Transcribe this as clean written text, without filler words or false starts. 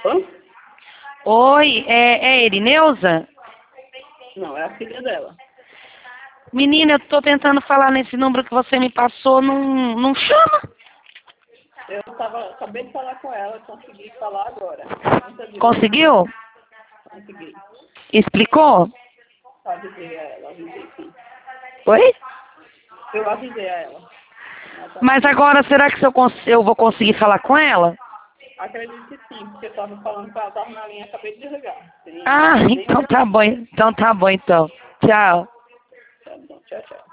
Alô? Oi, é Erineuza? Não, é a filha dela. Menina, eu tô tentando falar nesse número que você me passou, não chama. Acabei de falar com ela, consegui falar agora. Conseguiu? Consegui. Explicou? Avisei a ela, avisei sim. Oi? Eu avisei a ela. Mas agora, será que eu vou conseguir falar com ela? Acredito que sim, porque eu estava falando com ela, estava na linha, acabei de desligar. Ah, então tá bom. Então tá bom, então. Tchau. Tá bom, tchau, tchau.